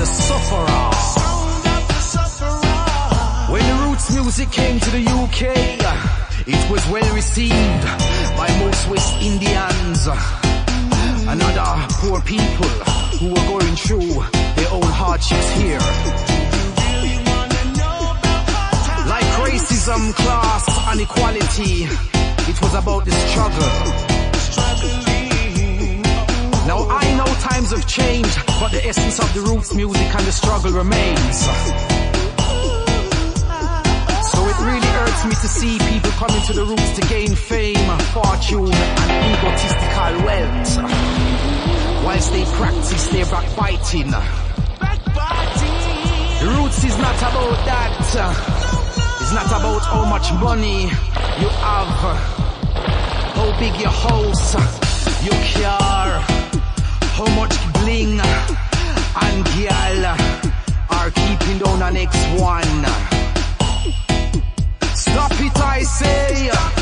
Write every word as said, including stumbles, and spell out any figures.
sufferer. When the roots music came to the U K, it was well received by most West Indians and other poor people who were going through their own hardships here. Like racism, class, and equality, it was about the struggle. Now I know times have changed, but the essence of the roots music and the struggle remains. So it really hurts me to see people coming to the roots to gain fame, fortune, and egotistical wealth, whilst they practice their backbiting. The roots is not about that. It's not about how much money you have, how big your house, your car, how much bling and gyal are keeping down the next one. Stop it, I say.